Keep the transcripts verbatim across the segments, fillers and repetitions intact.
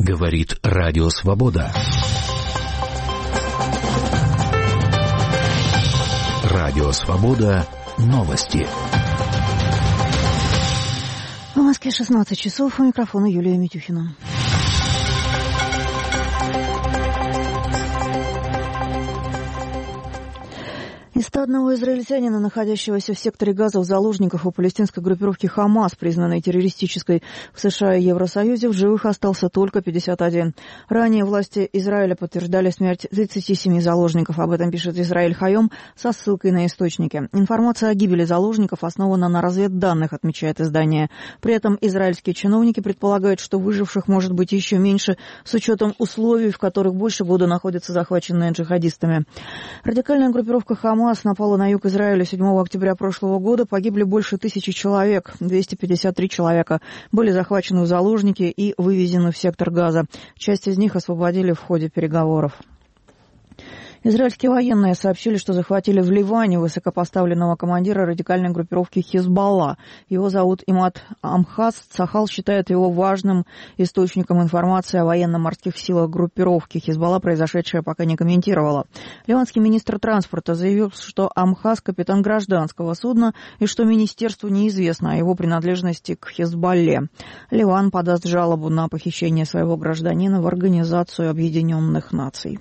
Говорит Радио Свобода. Радио Свобода. Новости. В Москве шестнадцать часов. У микрофона Юлия Митюхина. Из ста одного израильтянина, находящегося в секторе Газа в заложниках у палестинской группировки «Хамас», признанной террористической в США и Евросоюзе, в живых остался только пятьдесят один. Ранее власти Израиля подтверждали смерть тридцати семи заложников. Об этом пишет Израиль Хайом со ссылкой на источники. Информация о гибели заложников основана на разведданных, отмечает издание. При этом израильские чиновники предполагают, что выживших может быть еще меньше с учетом условий, в которых больше года находятся захваченные джихадистами. Радикальная группировка «Хамас» напала на юг Израиля седьмого октября прошлого года. Погибли больше тысячи человек. двести пятьдесят три человека были захвачены в заложники и вывезены в сектор Газа. Часть из них освободили в ходе переговоров. Израильские военные сообщили, что захватили в Ливане высокопоставленного командира радикальной группировки «Хизбалла». Его зовут Имад Амхас. Цахал считает его важным источником информации о военно-морских силах группировки. «Хизбалла» произошедшее пока не комментировала. Ливанский министр транспорта заявил, что Амхас – капитан гражданского судна и что министерству неизвестно о его принадлежности к «Хизбалле». Ливан подаст жалобу на похищение своего гражданина в Организацию Объединенных Наций.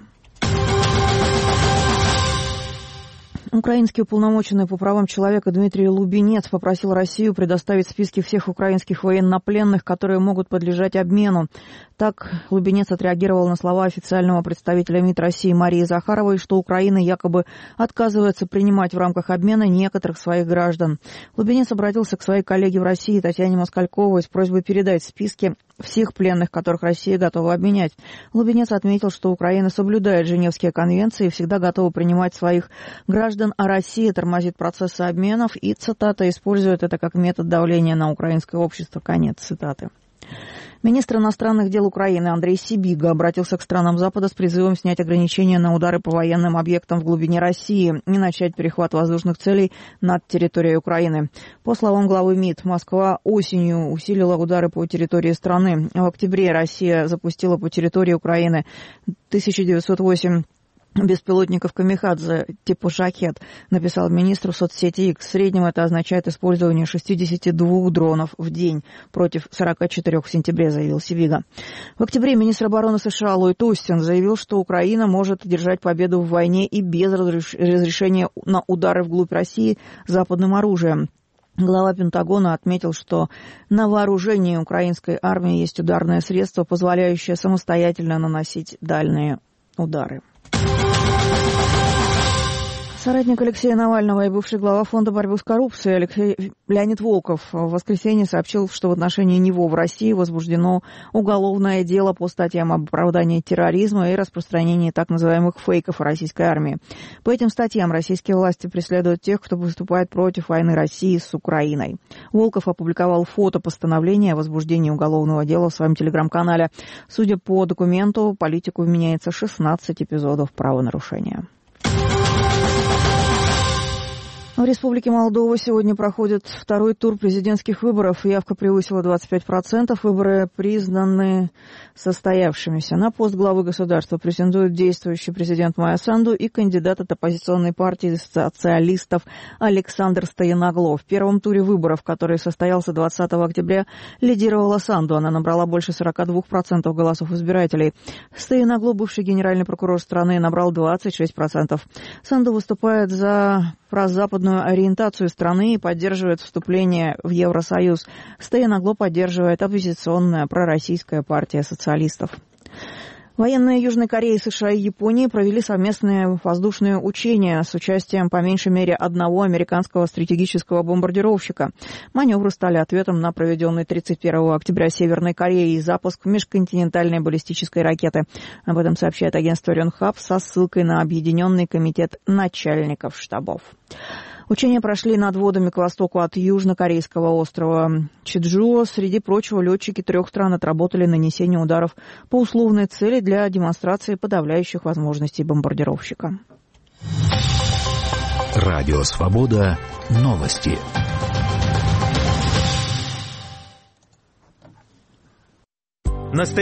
Украинский уполномоченный по правам человека Дмитрий Лубенец попросил Россию предоставить списки всех украинских военнопленных, которые могут подлежать обмену. Так Лубенец отреагировал на слова официального представителя МИД России Марии Захаровой, что Украина якобы отказывается принимать в рамках обмена некоторых своих граждан. Лубенец обратился к своей коллеге в России Татьяне Москальковой с просьбой передать списки всех пленных, которых Россия готова обменять. Лубенец отметил, что Украина соблюдает Женевские конвенции и всегда готова принимать своих граждан, а Россия тормозит процессы обменов и, цитата, использует это как метод давления на украинское общество. Конец цитаты. Министр иностранных дел Украины Андрей Сибига обратился к странам Запада с призывом снять ограничения на удары по военным объектам в глубине России и начать перехват воздушных целей над территорией Украины. По словам главы МИД, Москва осенью усилила удары по территории страны. В октябре Россия запустила по территории Украины тысяча девятьсот восемь беспилотников «Камикадзе» типа «Шахед», написал министр в соцсети X. В среднем это означает использование шестидесяти двух дронов в день против сорока четырёх в сентябре, заявил Сибига. В октябре министр обороны США Ллойд Остин заявил, что Украина может одержать победу в войне и без разрешения на удары вглубь России западным оружием. Глава Пентагона отметил, что на вооружении украинской армии есть ударное средство, позволяющее самостоятельно наносить дальние удары. Соратник Алексея Навального и бывший глава Фонда борьбы с коррупцией Алексей Леонид Волков в воскресенье сообщил, что в отношении него в России возбуждено уголовное дело по статьям об оправдании терроризма и распространении так называемых фейков о российской армии. По этим статьям российские власти преследуют тех, кто выступает против войны России с Украиной. Волков опубликовал фото постановления о возбуждении уголовного дела в своем телеграм-канале. Судя по документу, политику вменяется шестнадцать эпизодов правонарушения. В Республике Молдова сегодня проходит второй тур президентских выборов. Явка превысила двадцать пять процентов. Выборы признаны состоявшимися. На пост главы государства претендует действующий президент Майя Санду и кандидат от оппозиционной партии социалистов Александр Стояногло. В первом туре выборов, который состоялся двадцатого октября, лидировала Санду. Она набрала больше сорока двух процентов голосов избирателей. Стояногло, бывший генеральный прокурор страны, набрал двадцать шесть процентов. Санду выступает за прозападную ориентацию страны и поддерживает вступление в Евросоюз. Стояногло поддерживает оппозиционная пророссийская партия социалистов. Военные Южной Кореи, США и Японии провели совместные воздушные учения с участием по меньшей мере одного американского стратегического бомбардировщика. Маневры стали ответом на проведенный тридцать первого октября Северной Кореей запуск межконтинентальной баллистической ракеты. Об этом сообщает агентство Рёнхап со ссылкой на Объединенный комитет начальников штабов. Учения прошли над водами к востоку от южнокорейского острова Чеджуо. Среди прочего, летчики трех стран отработали нанесение ударов по условной цели для демонстрации подавляющих возможностей бомбардировщика. Радио Свобода. Новости.